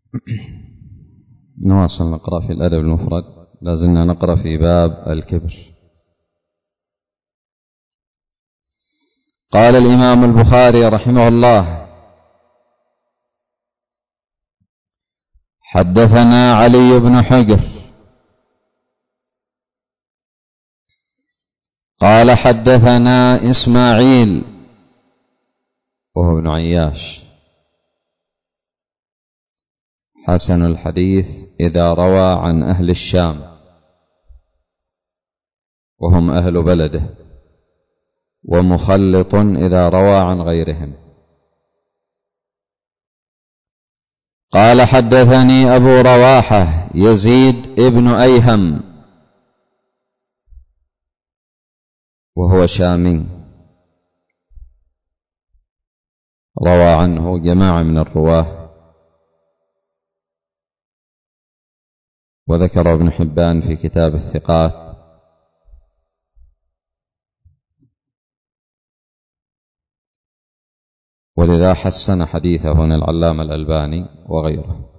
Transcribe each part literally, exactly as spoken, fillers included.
نواصل نقرأ في الأدب المفرد، لازلنا نقرأ في باب الكبر. قال الإمام البخاري رحمه الله: حدثنا علي بن حجر قال حدثنا إسماعيل وهو ابن عياش حسن الحديث إذا روى عن أهل الشام وهم أهل بلده، ومخلط إذا روى عن غيرهم. قال حدثني أبو رواحة يزيد ابن أيهم وهو شامي، روى عنه جماعة من الرواه، وذكر ابن حبان في كتاب الثقات. ولذا حسن حديثه هنا العلامة الألباني وغيره.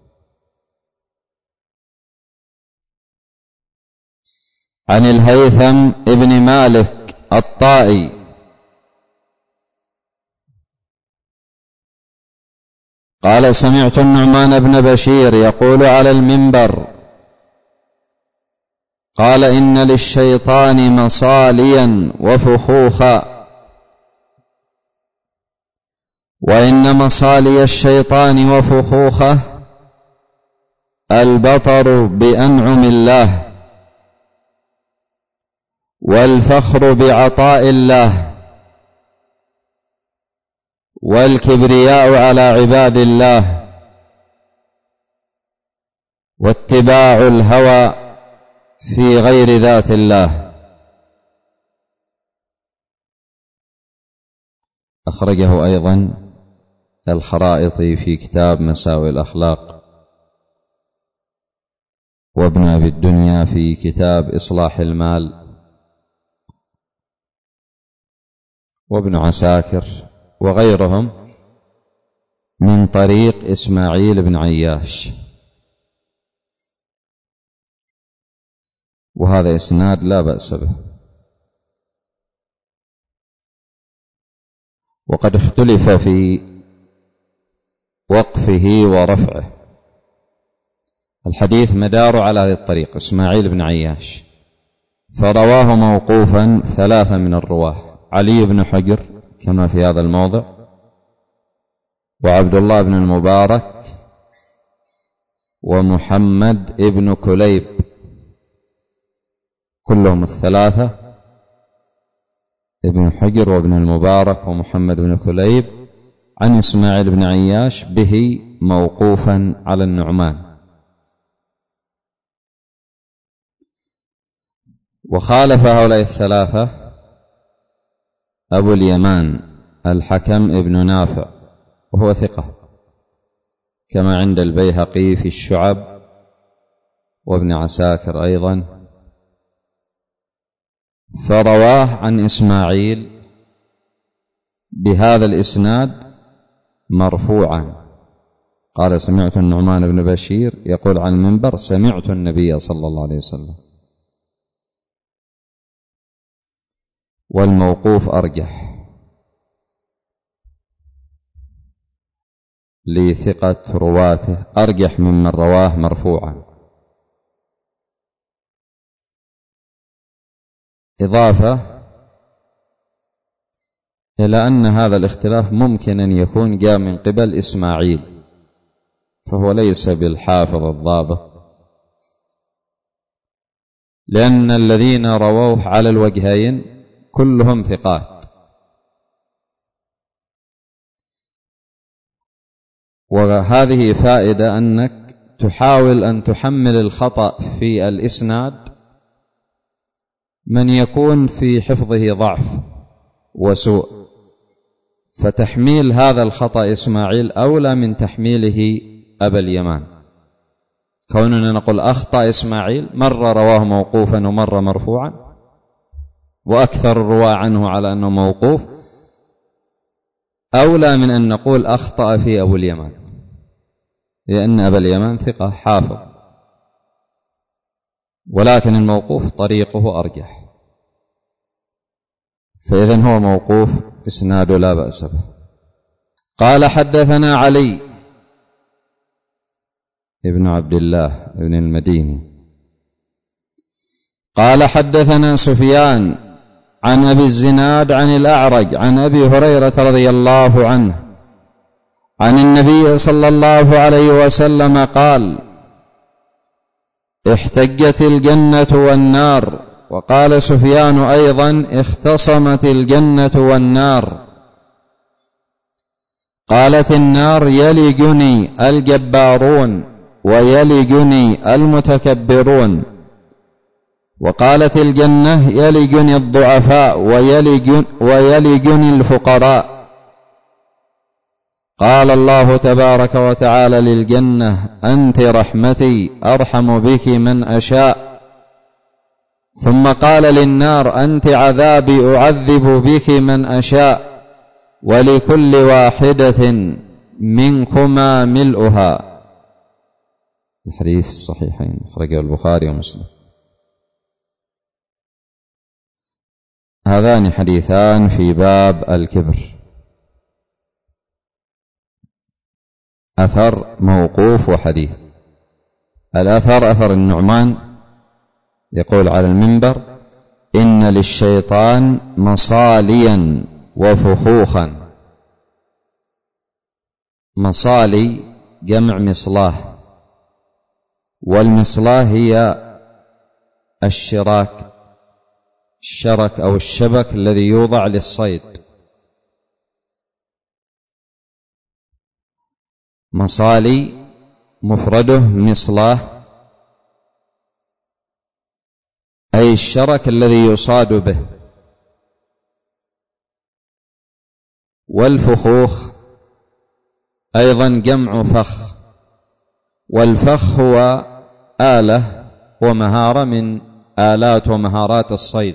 عن الهيثم ابن مالك الطائي قال: سمعت النعمان بن بشير يقول على المنبر: قال: إن للشيطان مصاليا وفخوخا، وإن مصالي الشيطان وفخوخه البطر بأنعم الله، والفخر بعطاء الله، والكبرياء على عباد الله، واتباع الهوى في غير ذات الله. أخرجه أيضا الخرائطي في كتاب مساوئ الأخلاق، وابن أبي الدنيا في كتاب إصلاح المال، وابن عساكر وغيرهم من طريق إسماعيل بن عياش. وهذا إسناد لا بأس به. وقد اختلف في وقفه ورفعه. الحديث مدار على هذه الطريق إسماعيل بن عياش، فرواه موقوفا ثلاثة من الرواه: علي بن حجر كما في هذا الموضع، وعبد الله بن المبارك، ومحمد بن كليب، كلهم الثلاثة، ابن حجر وابن المبارك ومحمد بن كليب، عن إسماعيل بن عياش به موقوفا على النعمان. وخالف هؤلاء الثلاثة أبو اليمان الحكم ابن نافع وهو ثقة، كما عند البيهقي في الشعب، وابن عساكر أيضا، فرواه عن إسماعيل بهذا الإسناد مرفوعا. قال: سمعت النعمان بن بشير يقول عن المنبر: سمعت النبي صلى الله عليه وسلم. والموقوف أرجح لثقة رواته، أرجح ممن رواه مرفوعا. إضافة إلى أن هذا الاختلاف ممكن أن يكون جاء من قبل إسماعيل، فهو ليس بالحافظ الضابط، لأن الذين رووه على الوجهين كلهم ثقات. وهذه فائدة أنك تحاول أن تحمل الخطأ في الإسناد من يكون في حفظه ضعف وسوء، فتحميل هذا الخطأ إسماعيل أولى من تحميله أبا اليمان. كوننا نقول أخطأ إسماعيل، مرة رواه موقوفا ومرة مرفوعا، وأكثر الرواة عنه على أنه موقوف، أولى من أن نقول أخطأ في أبو اليمان، لأن أبا اليمان ثقة حافظ، ولكن الموقوف طريقه أرجح، فإذن هو موقوف إسناد لا بأس به. قال حدثنا علي ابن عبد الله ابن المديني قال حدثنا سفيان عن أبي الزناد عن الأعرج عن أبي هريرة رضي الله عنه عن النبي صلى الله عليه وسلم قال: احتجت الجنة والنار. وقال سفيان أيضا: اختصمت الجنة والنار. قالت النار: يلجني الجبارون ويلجني المتكبرون. وقالت الجنة: يلجني الضعفاء ويلجن ويلجني الفقراء. قال الله تبارك وتعالى للجنة: أنت رحمتي أرحم بك من أشاء. ثم قال للنار: أنت عذابي أعذب بك من أشاء، ولكل واحدة منكما ملؤها. الحديث الصحيحين أخرجه البخاري ومسلم. هذان حديثان في باب الكبر، أثر موقوف وحديث. الأثر أثر النعمان يقول على المنبر: إن للشيطان مصاليا وفخوخا. مصالي جمع مصلاه، والمصلاه هي الشراك الشرك أو الشبك الذي يوضع للصيد. مصالي مفرده مصلاه، أي الشرك الذي يصاد به. والفخوخ أيضا جمع فخ، والفخ هو آلة ومهارة من آلات ومهارات الصيد.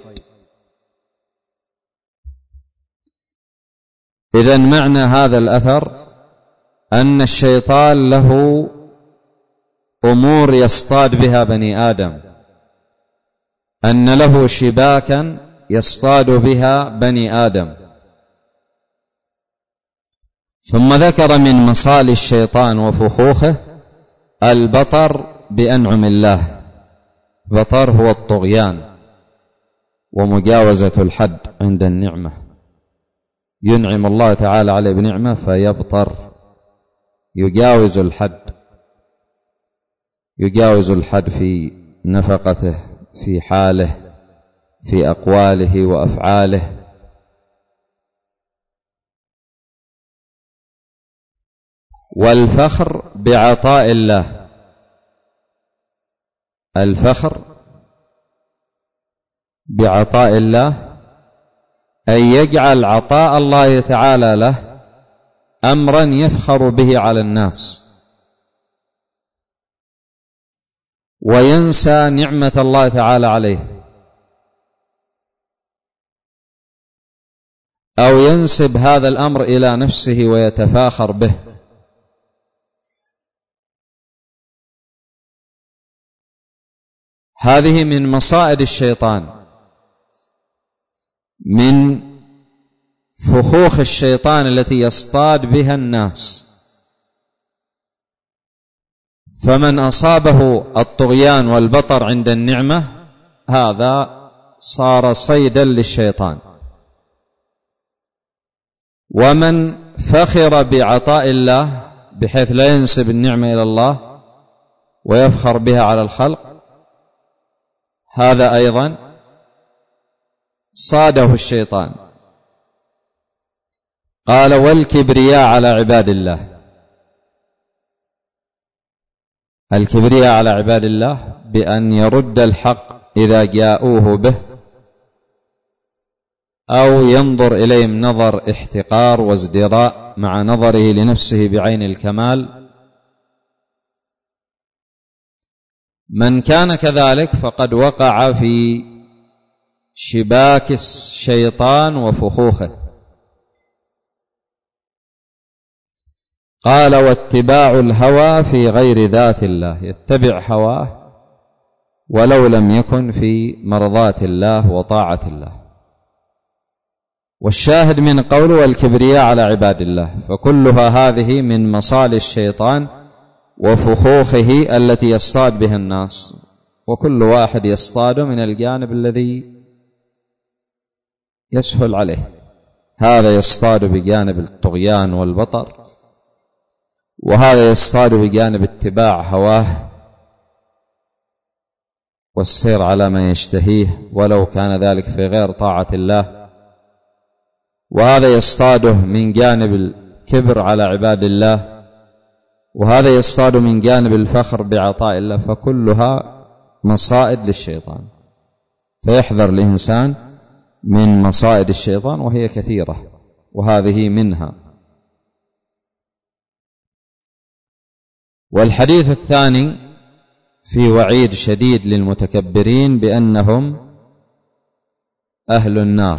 إذن معنى هذا الأثر أن الشيطان له أمور يصطاد بها بني آدم، أن له شباكا يصطاد بها بني آدم. ثم ذكر من مصالي الشيطان وفخوخه البطر بأنعم الله. بطر هو الطغيان ومجاوزة الحد عند النعمة. ينعم الله تعالى عليه بنعمة فيبطر، يجاوز الحد، يجاوز الحد في نفقته، في حاله، في أقواله وأفعاله. والفخر بعطاء الله. الفخر بعطاء الله أي يجعل عطاء الله تعالى له أمرا يفخر به على الناس، وينسى نعمة الله تعالى عليه، أو ينسب هذا الأمر إلى نفسه ويتفاخر به. هذه من مصائد الشيطان، من فخوخ الشيطان التي يصطاد بها الناس. فمن أصابه الطغيان والبطر عند النعمة هذا صار صيدا للشيطان. ومن فخر بعطاء الله بحيث لا ينسب النعمة إلى الله ويفخر بها على الخلق، هذا أيضا صاده الشيطان. قال: والكبرياء على عباد الله. الكبرياء على عباد الله بأن يرد الحق إذا جاءوه به، أو ينظر إليهم نظر احتقار وازدراء مع نظره لنفسه بعين الكمال. من كان كذلك فقد وقع في شباك الشيطان وفخوخه. قال واتباع الهوى في غير ذات الله، يتبع هواه ولو لم يكن في مرضات الله وطاعة الله. والشاهد من قوله والكبرياء على عباد الله، فكلها هذه من مصال الشيطان وفخوخه التي يصطاد بها الناس، وكل واحد يصطاد من الجانب الذي يسهل عليه. هذا يصطاد بجانب الطغيان والبطر، وهذا يصطاد بجانب اتباع هواه والسير على ما يشتهيه ولو كان ذلك في غير طاعة الله، وهذا يصطاده من جانب الكبر على عباد الله، وهذا يصطاد من جانب الفخر بعطاء الله، فكلها مصائد للشيطان. فيحذر الإنسان من مصائد الشيطان، وهي كثيرة، وهذه منها. والحديث الثاني في وعيد شديد للمتكبرين بأنهم أهل النار.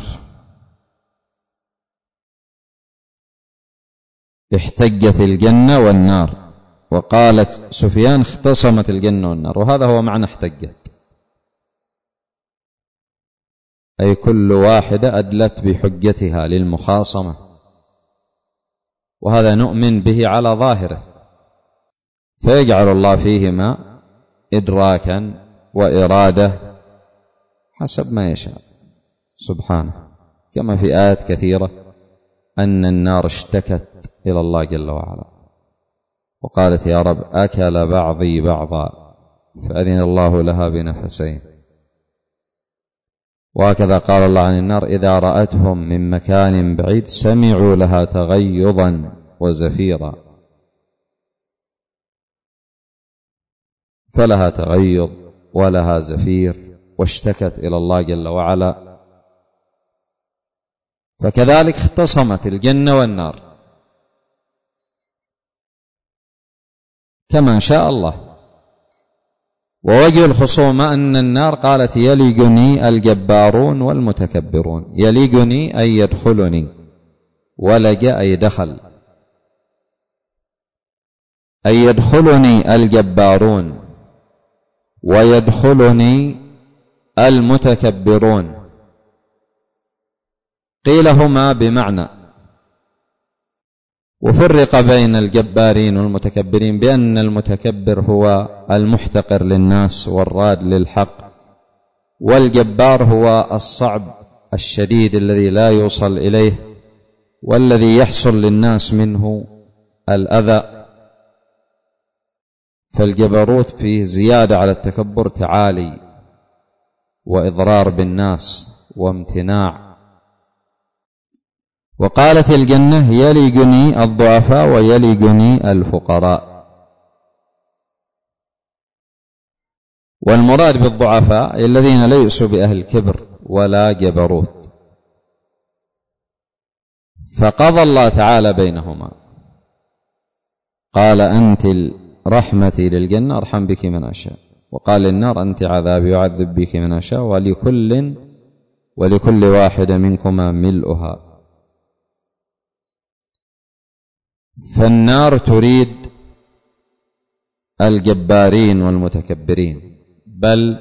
احتجت الجنة والنار، وقالت سفيان اختصمت الجنة والنار، وهذا هو معنى احتجت، أي كل واحدة أدلت بحجتها للمخاصمة، وهذا نؤمن به على ظاهره، فيجعل الله فيهما إدراكا وإرادة حسب ما يشاء سبحانه، كما في آيات كثيرة أن النار اشتكت إلى الله جل وعلا وقالت يا رب أكل بعضي بعضا فأذن الله لها بنفسين. وهكذا قال الله عن النار إذا رأتهم من مكان بعيد سمعوا لها تغيظا وزفيرا، فلها تغيظ ولها زفير واشتكت إلى الله جل وعلا. فكذلك اختصمت الجنة والنار كما شاء الله. ووجه الخصومة أن النار قالت يليقني الجبارون والمتكبرون، يليقني أي يدخلني، ولج أي دخل، أي يدخلني الجبارون ويدخلني المتكبرون. قيل هما بمعنى، وفرق بين الجبارين والمتكبرين بأن المتكبر هو المحتقر للناس والراد للحق، والجبار هو الصعب الشديد الذي لا يوصل إليه والذي يحصل للناس منه الأذى. فالجبروت فيه زيادة على التكبر، تعالي وإضرار بالناس وامتناع. وقالت الجنة يليقني الضعفاء ويليقني الفقراء، والمراد بالضعفاء الذين ليسوا بأهل كبر ولا جبروت. فقضى الله تعالى بينهما، قال أنت رحمتي للجنة أرحم بك من أشاء، وقال للنار أنت عذابي يعذب بك من أشاء، ولكل ولكل واحد منكما ملؤها. فالنار تريد الجبارين والمتكبرين، بل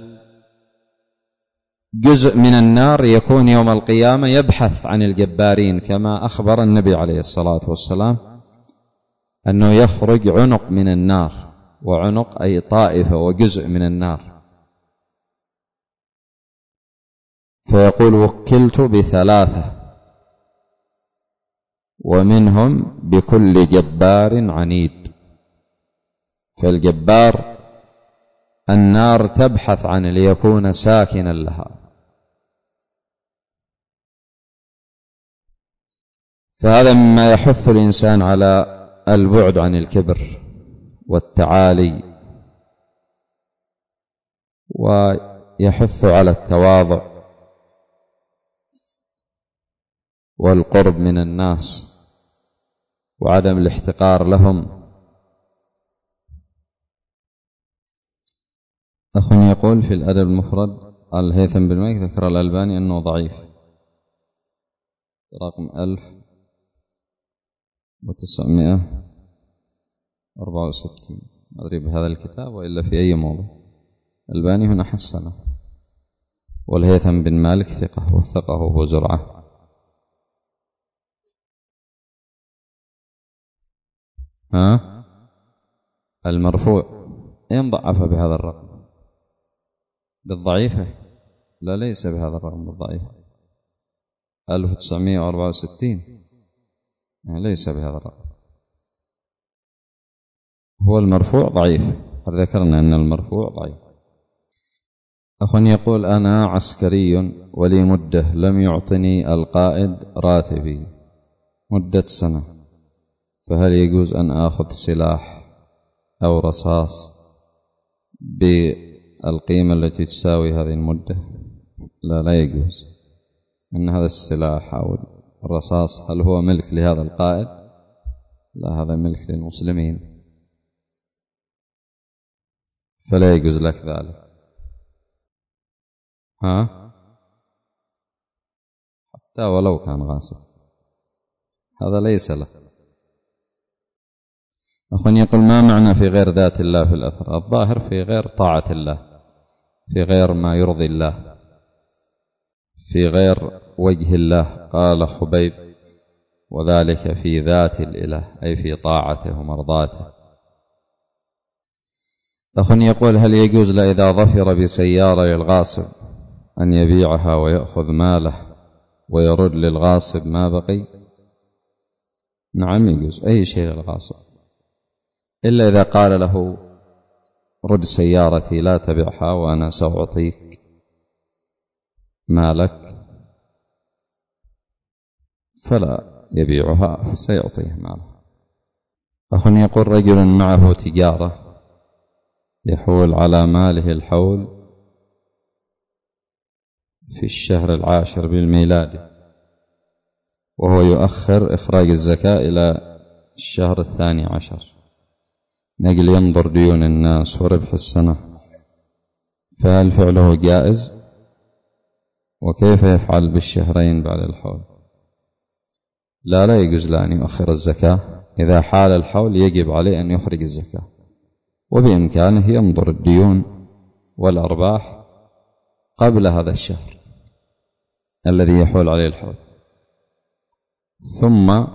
جزء من النار يكون يوم القيامة يبحث عن الجبارين، كما أخبر النبي عليه الصلاة والسلام أنه يخرج عنق من النار، وعنق أي طائفة وجزء من النار، فيقول وكلت بثلاثة ومنهم بكل جبار عنيد. فالجبار النار تبحث عن ليكون ساكنا لها. فهذا مما يحث الإنسان على البعد عن الكبر والتعالي، ويحث على التواضع والقرب من الناس وعدم الاحتقار لهم. أخ يقول في الأدب المفرد الهيثم بن مالك ذكر الألباني أنه ضعيف، رقم ألف وتسعمائة أربعة وستين، أدري بهذا الكتاب وإلا في أي موضع. الباني هنا حسنه، والهيثم بن مالك ثقة وثقه أبو زرعة. ها المرفوع أين ضعف بهذا الرقم؟ بالضعيفة؟ لا، ليس بهذا الرقم بالضعيفة. ألف وتسعمائة وأربعة وستين ليس بهذا الرقم، هو المرفوع ضعيف، قد ذكرنا أن المرفوع ضعيف. أخ يقول: أنا عسكري ولي مدة لم يعطني القائد راتبي مدة سنة، فهل يجوز أن آخذ سلاح أو رصاص بالقيمة التي تساوي هذه المدة؟ لا، لا يجوز. أن هذا السلاح أو الرصاص هل هو ملك لهذا القائد؟ لا، هذا ملك للمسلمين، فلا يجوز لك ذلك. ها حتى ولو كان غاصب، هذا ليس له. أخوان يقول: ما معنى في غير ذات الله في الأثر؟ الظاهر في غير طاعة الله، في غير ما يرضي الله، في غير وجه الله. قال خبيب: وذلك في ذات الإله، أي في طاعته ومرضاته. أخ يقول: هل يجوز له إذا ظفر بسيارة للغاصب أن يبيعها ويأخذ ماله ويرد للغاصب ما بقي؟ نعم يجوز أي شيء للغاصب، إلا إذا قال له: رد سيارتي لا تبعها وأنا سأعطيك مالك، فلا يبيعها، فسيعطيه ماله. أخ يقول: رجل معه تجارة يحول على ماله الحول في الشهر العاشر بالميلادي، وهو يؤخر إخراج الزكاة إلى الشهر الثاني عشر نقل ينظر ديون الناس وربح السنة، فهل فعله جائز؟ وكيف يفعل بالشهرين بعد الحول؟ لا، لا يجوز له أن يؤخر الزكاة. إذا حال الحول يجب عليه أن يخرج الزكاة، وبإمكانه ينظر الديون والأرباح قبل هذا الشهر الذي يحول عليه الحول. ثم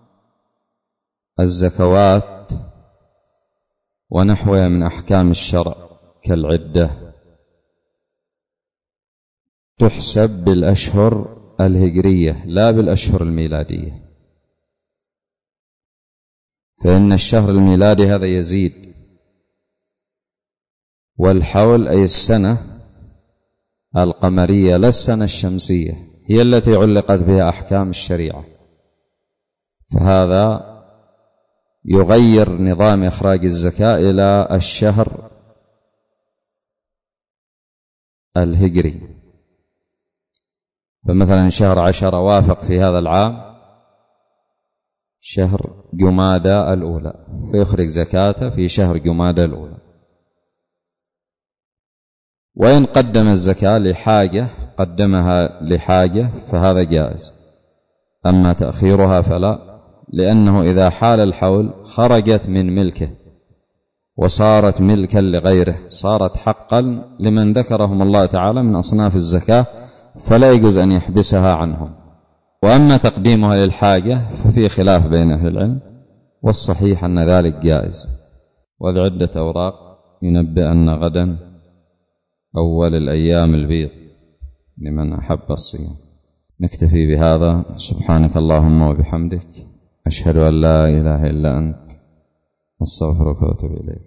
الزكوات ونحوها من أحكام الشرع كالعدة تحسب بالأشهر الهجرية لا بالأشهر الميلادية، فإن الشهر الميلادي هذا يزيد، والحول أي السنة القمرية لا السنة الشمسية هي التي علقت بها أحكام الشريعة، فهذا يغير نظام إخراج الزكاة إلى الشهر الهجري. فمثلا شهر عشرة وافق في هذا العام شهر جمادى الأولى، فيخرج زكاته في شهر جمادى الأولى. وإن قدم الزكاة لحاجة قدمها لحاجة فهذا جائز، أما تأخيرها فلا، لأنه إذا حال الحول خرجت من ملكه وصارت ملكا لغيره، صارت حقا لمن ذكرهم الله تعالى من أصناف الزكاة، فلا يجوز أن يحبسها عنهم. وأما تقديمها للحاجة ففي خلاف بين أهل العلم، والصحيح أن ذلك جائز. وذي عدة أوراق ينبئ أن غدا أول الأيام البيض لمن أحب الصيام. نكتفي بهذا. سبحانك اللهم وبحمدك، أشهد أن لا إله إلا أنت، أستغفرك وأتوب إليك.